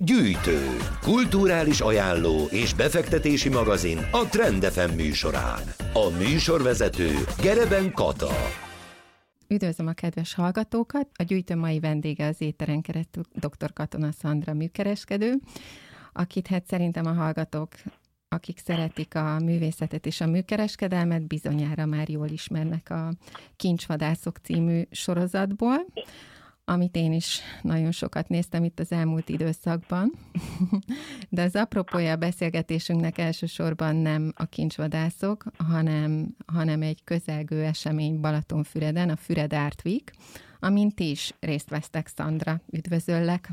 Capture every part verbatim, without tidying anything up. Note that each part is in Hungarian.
Gyűjtő, kulturális ajánló és befektetési magazin a Trend ef em műsorán. A műsorvezető Gereben Kata. Üdvözlöm a kedves hallgatókat! A gyűjtő mai vendége az éteren keresztül dr. Katona Szandra műkereskedő, akit hát szerintem a hallgatók, akik szeretik a művészetet és a műkereskedelmet, bizonyára már jól ismernek a Kincsvadászok című sorozatból, amit én is nagyon sokat néztem itt az elmúlt időszakban. De az apropója a beszélgetésünknek elsősorban nem a kincsvadászok, hanem, hanem egy közelgő esemény Balatonfüreden, a Füred Art Week, amin ti is részt vesztek, Szandra. Üdvözöllek!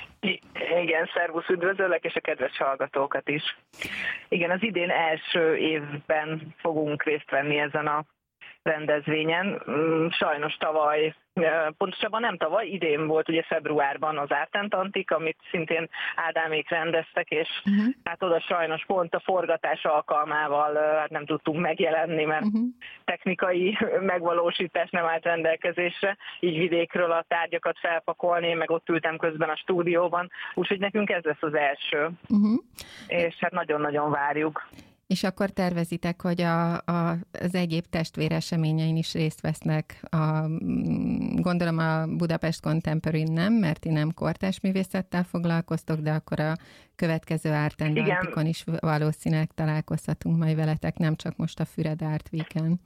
Igen, szervusz, üdvözöllek, és a kedves hallgatókat is. Igen, az idén első évben fogunk részt venni ezen a rendezvényen. Sajnos tavaly, pontosabban nem tavaly, idén volt ugye februárban az Art and Antique, amit szintén Ádámék rendeztek, és uh-huh. hát oda sajnos pont a forgatás alkalmával hát nem tudtunk megjelenni, mert uh-huh. technikai megvalósítás nem állt rendelkezésre, így vidékről a tárgyakat felpakolni, meg ott ültem közben a stúdióban, úgyhogy nekünk ez lesz az első, uh-huh. és hát nagyon-nagyon várjuk. És akkor tervezitek, hogy a, a, az egyéb testvéreseményein is részt vesznek, a, gondolom a Budapest Contemporary nem, mert ti nem kortárs művészettel foglalkoztok, de akkor a következő Art and Antique-on is valószínűleg találkozhatunk majd veletek, nem csak most a Füred Art Week-en.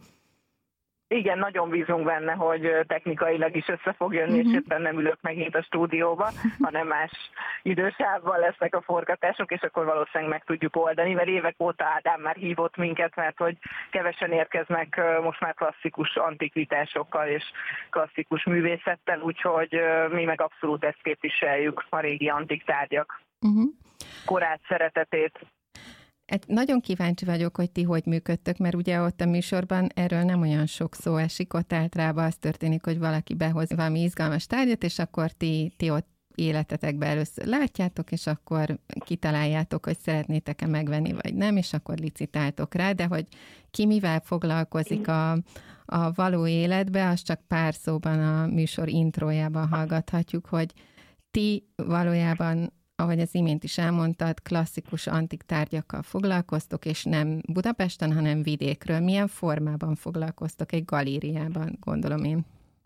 Igen, nagyon bízunk benne, hogy technikailag is össze fog jönni, uh-huh. és éppen nem ülök megint a stúdióba, hanem más idősávban lesznek a forgatások, és akkor valószínűleg meg tudjuk oldani, mert évek óta Ádám már hívott minket, mert hogy kevesen érkeznek most már klasszikus antikvitásokkal és klasszikus művészettel, úgyhogy mi meg abszolút ezt képviseljük, a régi antik tárgyak uh-huh. korát, szeretetét. Hát nagyon kíváncsi vagyok, hogy ti hogy működtök, mert ugye ott a műsorban erről nem olyan sok szó esik, ott általában az történik, hogy valaki behoz valami izgalmas tárgyat, és akkor ti, ti ott életetekben először látjátok, és akkor kitaláljátok, hogy szeretnétek-e megvenni, vagy nem, és akkor licitáltok rá, de hogy ki mivel foglalkozik a, a való életbe, az csak pár szóban a műsor intrójában hallgathatjuk, hogy ti valójában, ahogy az imént is elmondtad, klasszikus antik tárgyakkal foglalkoztok, és nem Budapesten, hanem vidékről. Milyen formában foglalkoztok? Egy galériában, gondolom én.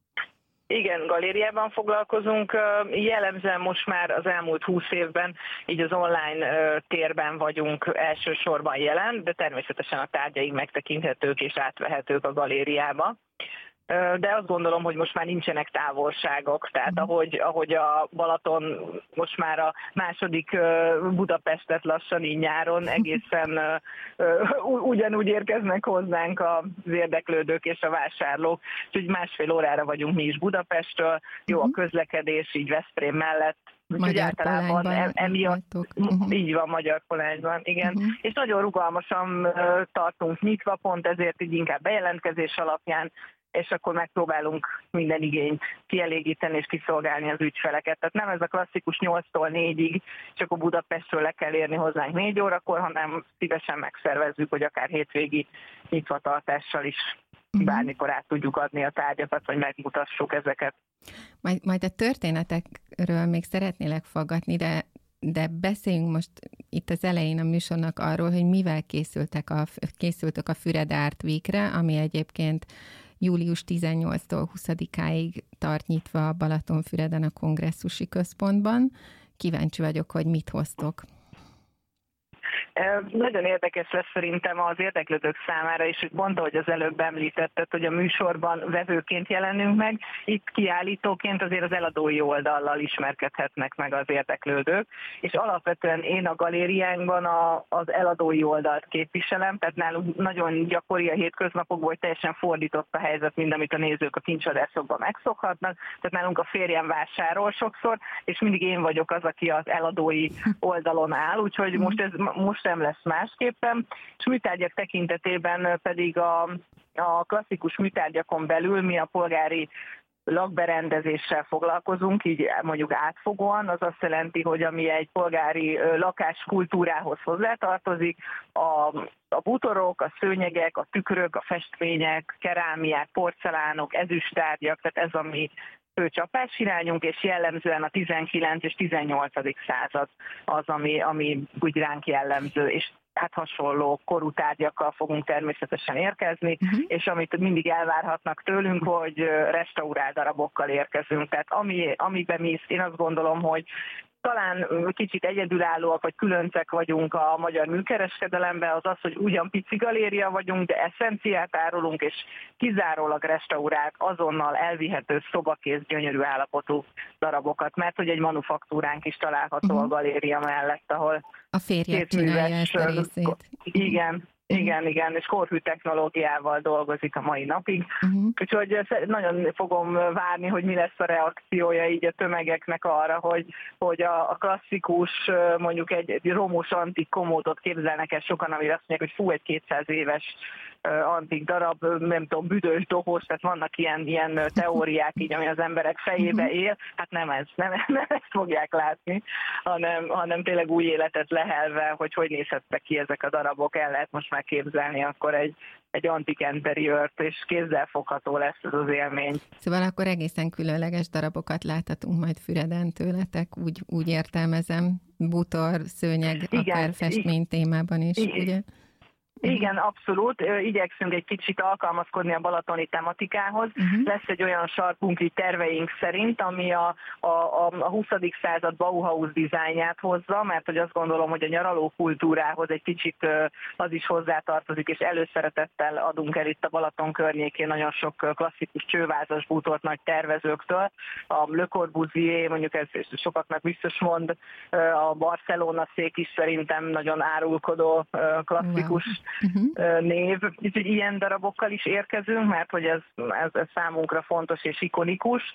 Igen, galériában foglalkozunk. Jellemzően most már az elmúlt húsz évben így az online térben vagyunk elsősorban jelen, de természetesen a tárgyaink megtekinthetők és átvehetők a galériába. De azt gondolom, hogy most már nincsenek távolságok, tehát ahogy, ahogy a Balaton most már a második Budapestet lassan így nyáron egészen ugyanúgy érkeznek hozzánk az érdeklődők és a vásárlók, úgyhogy másfél órára vagyunk mi is Budapestről, jó a közlekedés így Veszprém mellett, úgyhogy általában em, emiatt, uh-huh. így van, Magyar Polányban, igen, uh-huh. és nagyon rugalmasan tartunk nyitva, pont ezért így inkább bejelentkezés alapján, és akkor megpróbálunk minden igényt kielégíteni és kiszolgálni az ügyfeleket. Tehát nem ez a klasszikus nyolctól négyig, csak a Budapestről le kell érni hozzánk négy órakor, hanem szívesen megszervezzük, hogy akár hétvégi nyitvatartással is uh-huh. bármikor át tudjuk adni a tárgyakat, vagy megmutassuk ezeket. Majd, majd a történetekről még szeretnélek faggatni, de De beszéljünk most itt az elején a műsornak arról, hogy mivel készültek a, készültek a Füred Art Weekre, ami egyébként július tizennyolcadikától huszadikáig tart nyitva a Balatonfüreden a kongresszusi központban. Kíváncsi vagyok, hogy mit hoztok. Nagyon érdekes lesz szerintem az érdeklődők számára is, hogy pont ahogy az előbb említetted, hogy a műsorban vevőként jelenünk meg, itt kiállítóként azért az eladói oldallal ismerkedhetnek meg az érdeklődők, és alapvetően én a galériánkban a, az eladói oldalt képviselem, tehát nálunk nagyon gyakori a hétköznapokban, hogy teljesen fordított a helyzet, mint amit a nézők a kincsvadászokban megszokhatnak, tehát nálunk a férjem vásárol sokszor, és mindig én vagyok az, aki az eladói oldalon áll, úgyhogy most ez most sem lesz másképpen, és műtárgyak tekintetében pedig a, a klasszikus műtárgyakon belül mi a polgári lakberendezéssel foglalkozunk, így mondjuk átfogóan, az azt jelenti, hogy ami egy polgári lakás kultúrához hozzátartozik, a, a bútorok, a szőnyegek, a tükrök, a festmények, kerámiák, porcelánok, ezüsttárgyak, tehát ez ami fő csapásirányunk, és jellemzően a tizenkilencedik és tizennyolcadik század az, ami, ami úgy ránk jellemző, és hát hasonló korú tárgyakkal fogunk természetesen érkezni, uh-huh. és amit mindig elvárhatnak tőlünk, hogy restaurált darabokkal érkezünk. Tehát ami, amiben mi, én azt gondolom, hogy talán kicsit egyedülállóak vagy különcek vagyunk a magyar műkereskedelemben, az az, hogy ugyan pici galéria vagyunk, de eszenciát árulunk, és kizárólag restaurált, azonnal elvihető, szobakész, gyönyörű állapotú darabokat, mert hogy egy manufaktúránk is található uh-huh. a galéria mellett, ahol a férjed csinálja ezt a részét. Igen. Igen, igen, és korhű technológiával dolgozik a mai napig. Uh-huh. Úgyhogy nagyon fogom várni, hogy mi lesz a reakciója így a tömegeknek arra, hogy, hogy a, a klasszikus, mondjuk egy, egy romos antik komódot képzelnek el sokan, amire azt mondják, hogy fú, egy kétszáz éves antik darab, nem tudom, büdös, dohos, tehát vannak ilyen, ilyen teóriák így, ami az emberek fejébe él. Hát nem ez, nem, nem ezt fogják látni, hanem, hanem tényleg új életet lehelve, hogy hogy nézhettek ki ezek a darabok, el lehet most már képzelni akkor egy, egy antik interiört, és kézzelfogható lesz ez az élmény. Szóval akkor egészen különleges darabokat láthatunk majd Füreden tőletek, úgy, úgy értelmezem, bútor, szőnyeg, igen, akár festmény témában is, igen. ugye? Igen, abszolút. Igyekszünk egy kicsit alkalmazkodni a balatoni tematikához. Uh-huh. Lesz egy olyan sarkunk így terveink szerint, ami a, a, a huszadik század Bauhaus dizájnját hozza, mert hogy azt gondolom, hogy a nyaraló kultúrához egy kicsit az is hozzátartozik, és előszeretettel adunk el itt a Balaton környékén nagyon sok klasszikus csővázas bútort nagy tervezőktől. A Le Corbusier, mondjuk ez sokaknak biztos mond, a Barcelona szék is szerintem nagyon árulkodó klasszikus wow. Uh-huh. név, úgyhogy ilyen darabokkal is érkezünk, mert hogy ez, ez, ez számunkra fontos és ikonikus.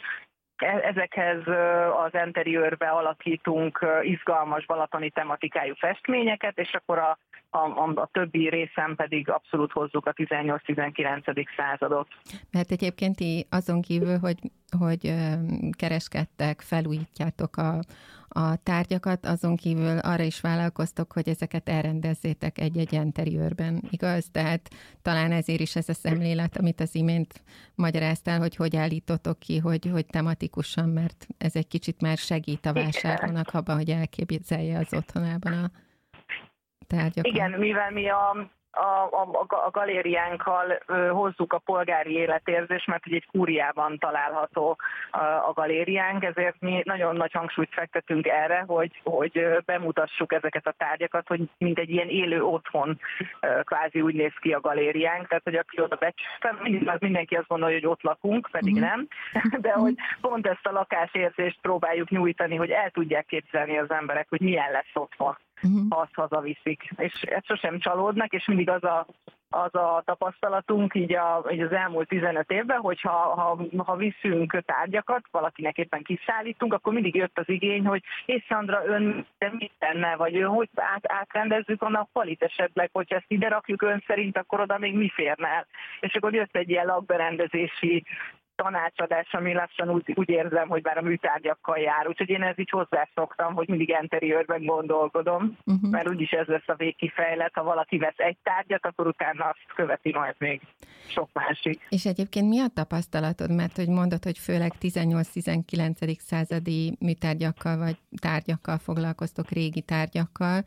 Ezekhez az interiőrbe alakítunk izgalmas balatoni tematikájú festményeket, és akkor a, a, a többi részen pedig abszolút hozzuk a tizennyolc-tizenkilencedik századot. Mert egyébként ti azon kívül, hogy, hogy kereskedtek, felújítjátok a, a tárgyakat, azon kívül arra is vállalkoztok, hogy ezeket elrendezzétek egy-egy interiőrben, igaz? Tehát talán ezért is ez a szemlélet, amit az imént magyaráztál, hogy hogy állítotok ki, hogy, hogy tematikusan, mert ez egy kicsit már segít a vásárlónak abban, hogy elképzelje az otthonában a tárgyakat. Igen, mivel mi a A, a, a galériánkkal ö, hozzuk a polgári életérzést, mert egy kúriában található a, a galériánk, ezért mi nagyon nagy hangsúlyt fektetünk erre, hogy, hogy bemutassuk ezeket a tárgyakat, hogy mint egy ilyen élő otthon ö, kvázi úgy néz ki a galériánk, tehát hogy aki oda becsüstem, mindenki azt gondolja, hogy ott lakunk, pedig uh-huh. nem, de hogy pont ezt a lakásérzést próbáljuk nyújtani, hogy el tudják képzelni az emberek, hogy milyen lesz otthon. Uh-huh. ha azt hazaviszik. És ezt sosem csalódnak, és mindig az a, az a tapasztalatunk így, a, így az elmúlt tizenöt évben, hogy ha, ha, ha viszünk tárgyakat, valakinek éppen kiszállítunk, akkor mindig jött az igény, hogy és Szandra, ön de mit tenne, vagy ön hogy át, átrendezzük a nappalit esetleg, hogyha ezt ide rakjuk ön szerint, akkor oda még mi férne el. És akkor jött egy ilyen lakberendezési tanácsadás, ami lassan úgy, úgy érzem, hogy már a műtárgyakkal jár. Úgyhogy én ez így hozzászoktam, hogy mindig interiőrben gondolkodom, uh-huh. mert úgyis ez lesz a végkifejlet. Ha valaki vesz egy tárgyat, akkor utána azt követi majd még sok másik. És egyébként mi a tapasztalatod? Mert hogy mondod, hogy főleg tizennyolc-tizenkilencedik századi műtárgyakkal vagy tárgyakkal foglalkoztok, régi tárgyakkal.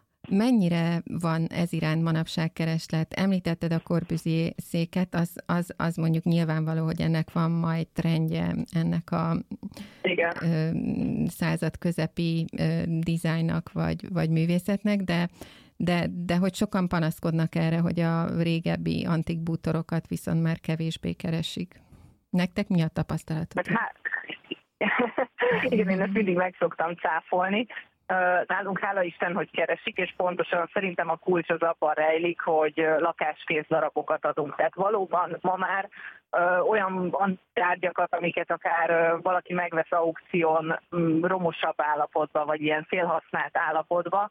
Mennyire van ez iránt manapság kereslet? Említetted a Corbusier széket, az, az, az mondjuk nyilvánvaló, hogy ennek van majd trendje, ennek a Igen. Ö, század közepi ö, dizájnnak vagy, vagy művészetnek, de, de, de hogy sokan panaszkodnak erre, hogy a régebbi antik bútorokat viszont már kevésbé keresik. Nektek mi a tapasztalatok? Hát, igen, én ezt mindig meg szoktam cáfolni. Nálunk hála Isten, hogy keresik, és pontosan szerintem a kulcs az abban rejlik, hogy lakáskész darabokat adunk. Tehát valóban ma már ö, olyan tárgyakat, amiket akár ö, valaki megvesz aukción romosabb állapotban, vagy ilyen félhasznált állapotban,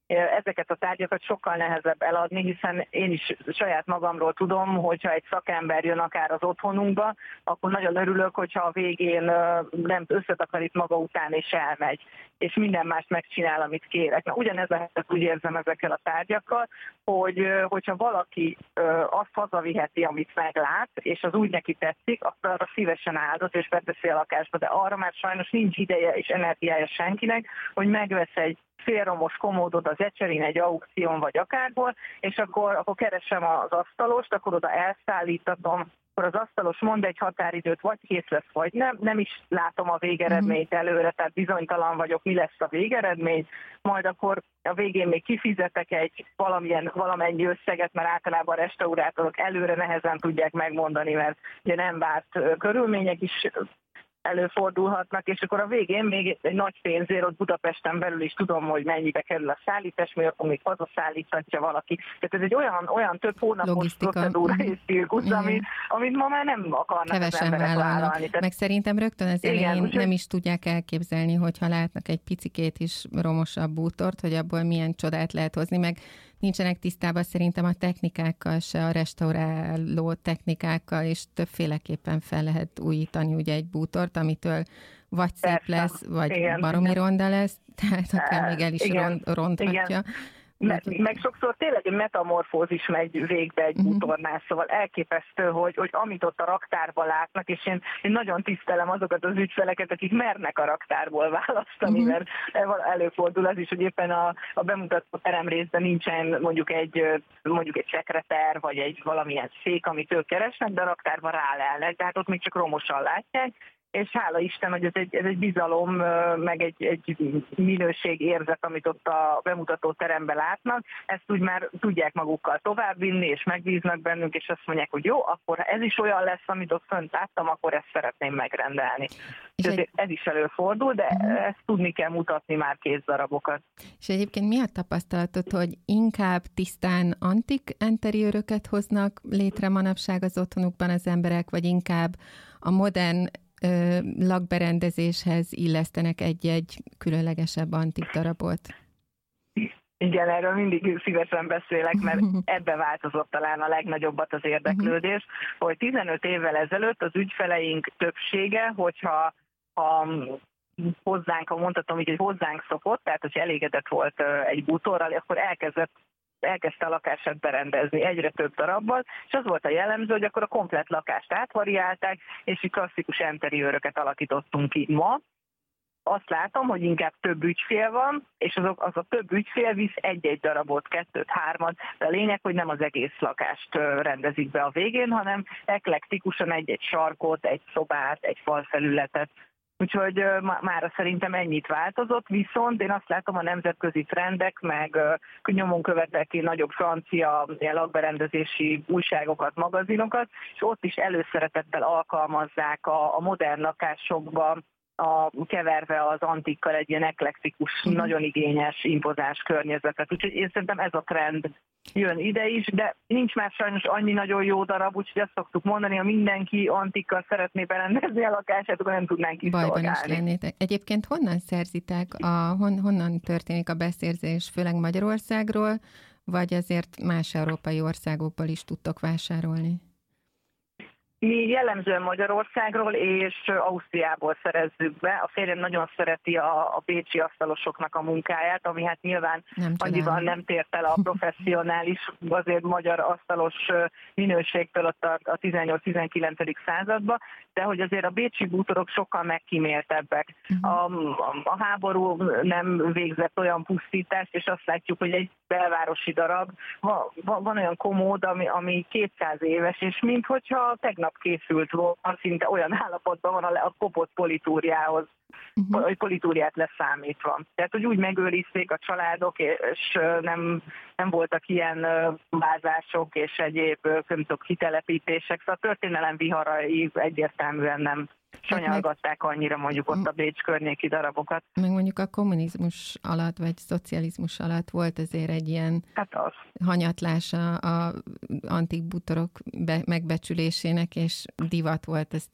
ezeket a tárgyakat sokkal nehezebb eladni, hiszen én is saját magamról tudom, hogyha egy szakember jön akár az otthonunkba, akkor nagyon örülök, hogyha a végén nem összetakarít maga után és elmegy, és minden mást megcsinál, amit kérek. Na, ugyanez a helyzet, úgy érzem ezekkel a tárgyakkal, hogy hogyha valaki azt hazaviheti, amit meglát, és az úgy neki tetszik, akkor arra szívesen áldott és beteszi a lakásba, de arra már sajnos nincs ideje és energiája senkinek, hogy megvesz egy félromos komódot az Ecserin, egy aukción vagy akárhol, és akkor, akkor keresem az asztalost, akkor oda elszállítatom, akkor az asztalos mond egy határidőt, vagy kész lesz, vagy nem, nem is látom a végeredményt előre, tehát bizonytalan vagyok, mi lesz a végeredmény, majd akkor a végén még kifizetek egy valamilyen, valamennyi összeget, mert általában a restaurátorok előre nehezen tudják megmondani, mert ugye nem várt körülmények is előfordulhatnak, és akkor a végén még egy nagy pénzért ott Budapesten belül is tudom, hogy mennyibe kerül a szállítás, mert akkor még hazaszállíthatja valaki. Tehát ez egy olyan, olyan több hónapos logisztika procedúra és cirkusz, amit, amit ma már nem akarnak kevesen az emberek vállalnak. vállalni. Tehát... Meg szerintem rögtön az elején igen, nem is tudják elképzelni, hogyha látnak egy picikét is romosabb bútort, hogy abból milyen csodát lehet hozni, meg nincsenek tisztában szerintem a technikákkal se, a restauráló technikákkal, és többféleképpen fel lehet újítani ugye egy bútort, amitől vagy szép Persze. lesz, vagy igen, baromi igen. ronda lesz, tehát akár még el is igen, ronthatja. Igen. Me, meg sokszor tényleg egy metamorfózis megy végbe egy bútornál, szóval elképesztő, hogy, hogy amit ott a raktárban látnak, és én, én nagyon tisztelem azokat az ügyfeleket, akik mernek a raktárból választani, uh-huh. mert előfordul az is, hogy éppen a, a bemutató teremrészben nincsen mondjuk egy, mondjuk egy sekreter, vagy egy valamilyen szék, amit ők keresnek, de a raktárban rálelnek, tehát ott még csak romosan látják, és hála Isten, hogy ez egy, ez egy bizalom, meg egy, egy minőségérzet, amit ott a bemutató teremben látnak, ezt úgy már tudják magukkal továbbvinni, és megbíznak bennünk, és azt mondják, hogy jó, akkor ez is olyan lesz, amit ott fönt láttam, akkor ezt szeretném megrendelni. És egy... ez is előfordul, de uh-huh. ezt tudni kell mutatni már kézdarabokat. És egyébként mi a tapasztalatod, hogy inkább tisztán antik interiőröket hoznak létre manapság az otthonukban az emberek, vagy inkább a modern lakberendezéshez illesztenek egy-egy különlegesebb antik darabot? Igen, erről mindig szívesen beszélek, mert ebbe változott talán a legnagyobbat az érdeklődés, hogy tizenöt évvel ezelőtt az ügyfeleink többsége, hogyha ha hozzánk, ha mondhatom így, hogy hozzánk szokott, tehát hogy elégedett volt egy bútorral, akkor elkezdett elkezdte a lakását berendezni egyre több darabbal, és az volt a jellemző, hogy akkor a komplett lakást átvariálták, és így klasszikus interiőröket alakítottunk ki. Ma azt látom, hogy inkább több ügyfél van, és azok, az a több ügyfél visz egy-egy darabot, kettőt, hármat, de a lényeg, hogy nem az egész lakást rendezik be a végén, hanem eklektikusan egy-egy sarkot, egy szobát, egy falfelületet. Úgyhogy uh, mára szerintem ennyit változott, viszont én azt látom, a nemzetközi trendek, meg uh, nyomon követek ki nagyobb francia lakberendezési újságokat, magazinokat, és ott is előszeretettel alkalmazzák a, a modern lakásokba, a, keverve az antikkal egy ilyen eklektikus, mm. nagyon igényes, impozáns környezetet. Úgyhogy én szerintem ez a trend jön ide is, de nincs már sajnos annyi nagyon jó darab, úgyhogy azt szoktuk mondani, ha mindenki antikkal szeretné berendezni a lakását, akkor nem tudnánk kiszolgálni. Bajban is lennétek. Egyébként honnan szerzitek, a, hon, honnan történik a beszerzés, főleg Magyarországról, vagy azért más európai országokból is tudtok vásárolni? Mi jellemzően Magyarországról és Ausztriából szerezzük be. A férjem nagyon szereti a, a bécsi asztalosoknak a munkáját, ami hát nyilván nem annyiban nem tért el a professzionális, azért magyar asztalos minőségtől ott a, a tizennyolc-tizenkilencedik században, de hogy azért a bécsi bútorok sokkal megkíméltebbek. Uh-huh. A, a, a háború nem végzett olyan pusztítást, és azt látjuk, hogy egy belvárosi darab, van, van olyan komód, ami, ami kétszáz éves, és minthogyha tegnap készült volna, szinte olyan állapotban van a, a kopott politúriához, uh-huh. hogy politúriát leszámítva. Tehát, hogy úgy megőrizték a családok, és nem, nem voltak ilyen vázások és egyéb kömtok kitelepítések, szóval a történelem viharai egyértelműen nem sanyargatták annyira mondjuk ott a Bécs környéki darabokat. Meg mondjuk a kommunizmus alatt, vagy szocializmus alatt volt azért egy ilyen hát az. hanyatlása a antik bútorok be, megbecsülésének, és divat volt ezt így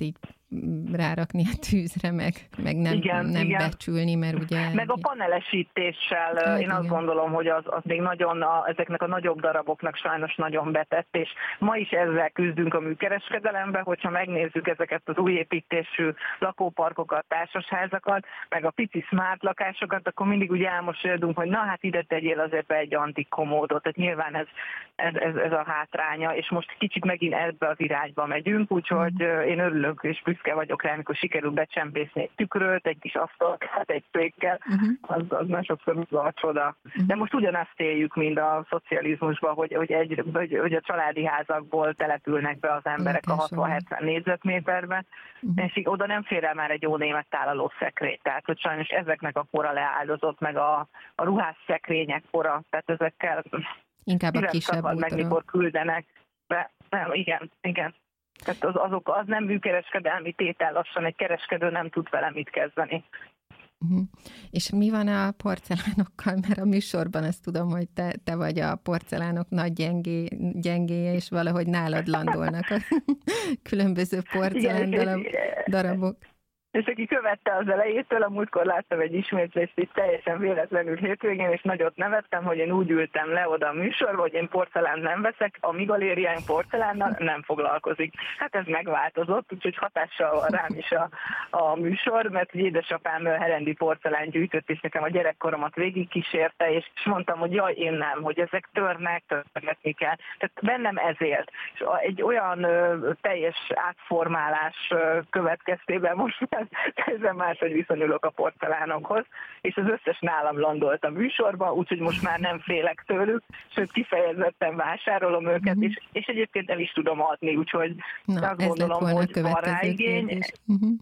rárakni a tűzre, meg, meg nem, igen, nem igen. becsülni, mert ugye... Meg a panelesítéssel, hát, én igen. azt gondolom, hogy az, az még nagyon, a, ezeknek a nagyobb daraboknak sajnos nagyon betett, és ma is ezzel küzdünk a műkereskedelemben, hogyha megnézzük ezeket az új építésű lakóparkokat, társasházakat, meg a pici smart lakásokat, akkor mindig úgy elmosolyodunk, hogy na hát ide tegyél azért be egy antik komódot, tehát nyilván ez, ez, ez, ez a hátránya, és most kicsit megint ebbe az irányba megyünk, úgyhogy mm. én örülök és büszke vagyok rá, amikor sikerül becsempészni egy tükröt, egy kis asztalkát, egy székkel, uh-huh. az, az már sokszor a csoda. Uh-huh. De most ugyanazt éljük, mint a szocializmusban, hogy, hogy, egy, hogy, hogy a családi házakból települnek be az emberek a hatvan-hetven négyzetméterbe, uh-huh. és így oda nem fér el már egy jó német tálaló szekrény. Tehát, hogy sajnos ezeknek a kora leáldozott, meg a, a ruhásszekrények kora, tehát ezekkel inkább a kisebb útra. Meg mikor küldenek. De, nem, igen, igen. Tehát az, azok, az nem műkereskedelmi tétel, lassan egy kereskedő nem tud vele mit kezdeni. Uh-huh. És mi van a porcelánokkal? Mert a műsorban azt tudom, hogy te, te vagy a porcelánok nagy gyengé, gyengéje, és valahogy nálad landolnak a különböző porcelán darabok. És aki követte az elejétől, a múltkor láttam egy ismétlést itt teljesen véletlenül hétvégén, és nagyot nevettem, hogy én úgy ültem le oda a műsorba, hogy én porcelánt nem veszek, a mi galériáim porcelánnal nem foglalkozik. Hát ez megváltozott, úgyhogy hatással van rám is a, a műsor, mert édesapám herendi porcelán gyűjtött, és nekem a gyerekkoromat végigkísérte, és mondtam, hogy jaj, én nem, hogy ezek törnek, törgetni kell. Tehát bennem ezért. És egy olyan ö, teljes átformálás ö, következtében most teljesen máshogy viszonyulok a porcelánokhoz, és az összes nálam landolt a műsorba, úgyhogy most már nem félek tőlük, sőt kifejezetten vásárolom őket, mm-hmm. és, és egyébként el is tudom adni, úgyhogy Na, azt gondolom, hogy van rá igény. Mm-hmm.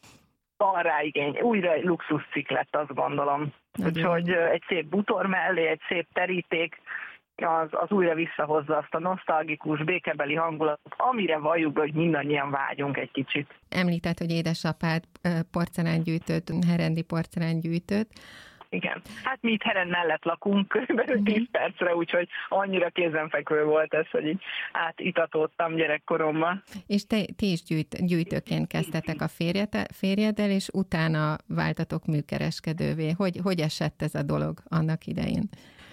Van rá igény. Újra egy luxuscikk lett, azt gondolom. Úgyhogy egy szép butor mellé, egy szép teríték, Az, az újra visszahozza azt a nosztalgikus, békebeli hangulatot, amire valljuk, hogy mindannyian vágyunk egy kicsit. Említett, hogy édesapád porcelángyűjtőt, herendi porcelángyűjtőt. Igen. Hát mi itt Heren mellett lakunk körülbelül tíz percre, úgyhogy annyira kézenfekvő volt ez, hogy így átitatódtam gyerekkoromban. És te, ti is gyűjt, gyűjtőként kezdtetek a férjed, férjeddel, és utána váltatok műkereskedővé. Hogy, hogy esett ez a dolog annak idején?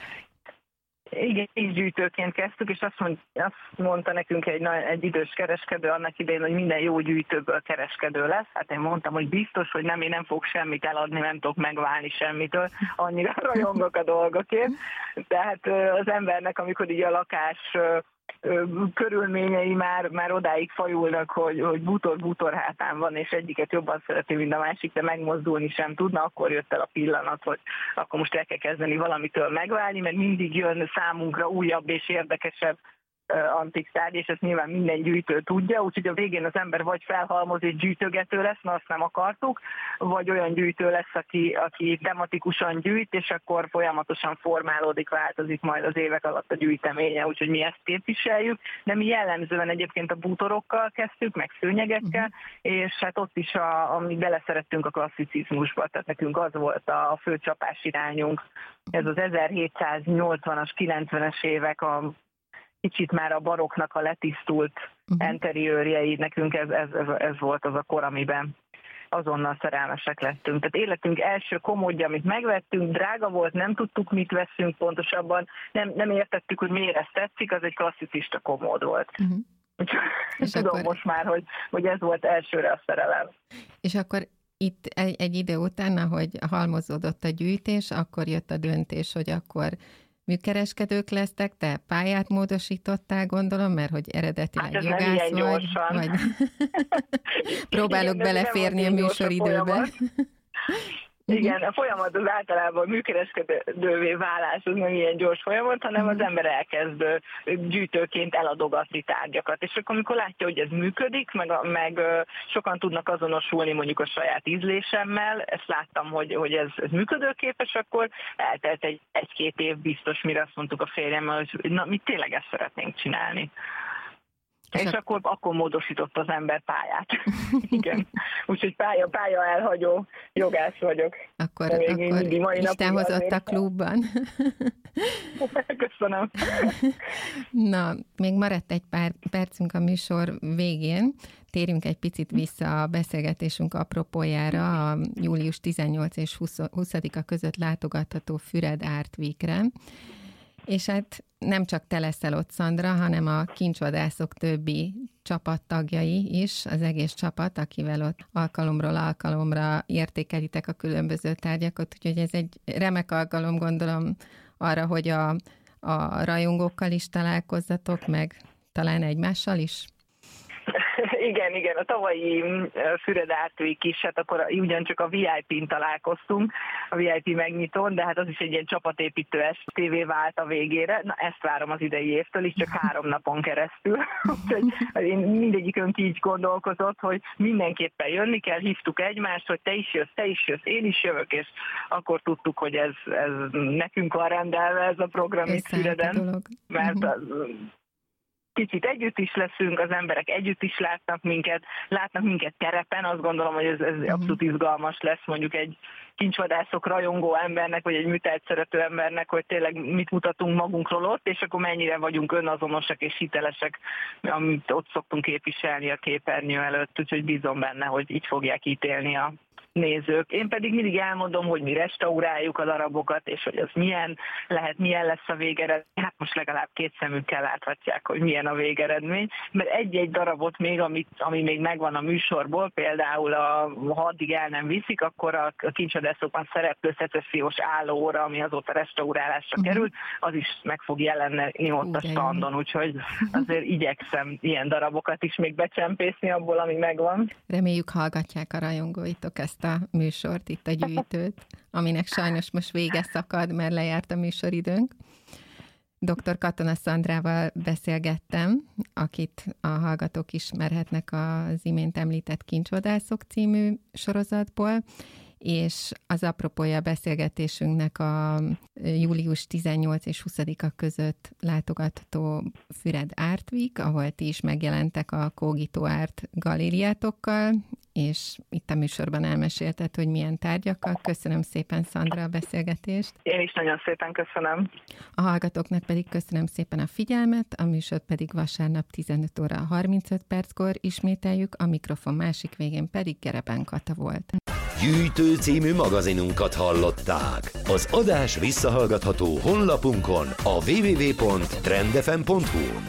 Igen, így gyűjtőként kezdtük, és azt, mond, azt mondta nekünk egy, egy idős kereskedő annak idején, hogy minden jó gyűjtőből kereskedő lesz. Hát én mondtam, hogy biztos, hogy nem, én nem fogok semmit eladni, nem tudok megválni semmitől, annyira rajongok a dolgokért. Tehát az embernek, amikor így a lakás körülményei már, már odáig fajulnak, hogy, hogy butor-butor hátán van, és egyiket jobban szereti, mint a másik, de megmozdulni sem tudna, akkor jött el a pillanat, hogy akkor most el kell kezdeni valamitől megválni, mert mindig jön számunkra újabb és érdekesebb antik tárgy, és ezt nyilván minden gyűjtő tudja, úgyhogy a végén az ember vagy felhalmoz és gyűjtögető lesz, na azt nem akartuk, vagy olyan gyűjtő lesz, aki, aki tematikusan gyűjt, és akkor folyamatosan formálódik, változik majd az évek alatt a gyűjteménye, úgyhogy mi ezt képviseljük, de mi jellemzően egyébként a bútorokkal kezdtük, meg szőnyegekkel, uh-huh. és hát ott is, a, ami beleszerettünk a klasszicizmusba, tehát nekünk az volt a fő csapás irányunk. Ez az ezerhétszáznyolcvanas, kilencvenes évek, a kicsit már a baroknak a letisztult uh-huh. enteriőrjei, nekünk ez, ez, ez, ez volt az a kor, amiben azonnal szerelmesek lettünk. Tehát életünk első komódja, amit megvettünk, drága volt, nem tudtuk, mit veszünk pontosabban, nem, nem értettük, hogy miért ezt tetszik, az egy klasszicista komód volt. Uh-huh. És tudom akkor... most már, hogy, hogy ez volt elsőre a szerelem. És akkor itt egy, egy idő után, ahogy halmozódott a gyűjtés, akkor jött a döntés, hogy akkor műkereskedők lesztek, te pályát módosítottál, gondolom, mert hogy eredetileg hát jogász vagy, vagy... próbálok igen, beleférni a műsoridőbe. Igen, a folyamat az általában műkereskedővé válás, az nem ilyen gyors folyamat, hanem az ember elkezd gyűjtőként eladogatni tárgyakat. És akkor, amikor látja, hogy ez működik, meg, meg sokan tudnak azonosulni mondjuk a saját ízlésemmel, ezt láttam, hogy, hogy ez, ez működőképes, akkor eltelt egy, egy-két év biztos, mire azt mondtuk a férjemmel, hogy na, mi tényleg ezt szeretnénk csinálni. És, és akkor, akkor módosított az ember pályát. Igen. Úgyhogy pálya, pálya elhagyó jogász vagyok. Akkor, akkor Isten hozott a klubban. Köszönöm. Na, még maradt egy pár percünk a műsor végén. Térjünk egy picit vissza a beszélgetésünk apropójára, a július tizennyolcadika és huszadika között látogatható Füred Art Weekre. És hát nem csak te leszel ott, Szandra, hanem a kincsvadászok többi csapattagjai is, az egész csapat, akivel ott alkalomról alkalomra értékelitek a különböző tárgyakat, úgyhogy ez egy remek alkalom, gondolom, arra, hogy a, a rajongókkal is találkozzatok, meg talán egymással is. Igen, igen, a tavalyi Füred Art Week is, hát akkor ugyancsak a vé i pén találkoztunk, a vé i pé megnyitón, de hát az is egy ilyen csapatépítő estévé vált a végére. Na, ezt várom az idei évtől is, csak három napon keresztül. Úgyhogy én mindegyikünk így gondolkozott, hogy mindenképpen jönni kell, hívtuk egymást, hogy te is jössz, te is jössz, én is jövök, és akkor tudtuk, hogy ez, ez nekünk van rendelve ez a program itt Füreden, mert uh-huh. Kicsit együtt is leszünk, az emberek együtt is látnak minket, látnak minket terepen, azt gondolom, hogy ez, ez abszolút izgalmas lesz mondjuk egy kincsvadászok rajongó embernek, vagy egy műtárgy szerető embernek, hogy tényleg mit mutatunk magunkról ott, és akkor mennyire vagyunk önazonosak és hitelesek, amit ott szoktunk képviselni a képernyő előtt, úgyhogy bízom benne, hogy így fogják ítélni a nézők. Én pedig mindig elmondom, hogy mi restauráljuk a darabokat, és hogy az milyen lehet, milyen lesz a végeredmény. Hát most legalább két szemükkel láthatják, hogy milyen a végeredmény, mert egy-egy darabot még, amit, ami még megvan a műsorból, például a, ha addig el nem viszik, akkor a, a kincsvadászokban szereplő szecessziós állóóra, ami azóta restaurálásra uh-huh. került, az is meg fog jelenni ott a standon, úgyhogy azért igyekszem ilyen darabokat is még becsempészni abból, ami megvan. Reméljük hallgatják a rajongóitok ezt a műsort, itt a gyűjtőt, aminek sajnos most vége szakad, mert lejárt a műsoridőnk. doktor Katona Szandrával beszélgettem, akit a hallgatók ismerhetnek az imént említett Kincsvadászok című sorozatból, és az apropója beszélgetésünknek a július tizennyolcadika és huszadika között látogatható Füred Art Week, ahol ti is megjelentek a Kogito Art galériátokkal, és itt a műsorban elmesélted, hogy milyen tárgyakkal. Köszönöm szépen, Szandra, a beszélgetést. Én is nagyon szépen köszönöm. A hallgatóknak pedig köszönöm szépen a figyelmet, a műsort pedig vasárnap tizenöt óra harmincöt perckor ismételjük, a mikrofon másik végén pedig Gereben Kata volt. Gyűjtő című magazinunkat hallották. Az adás visszahallgatható honlapunkon a double-u double-u double-u pont trend f m pont h u.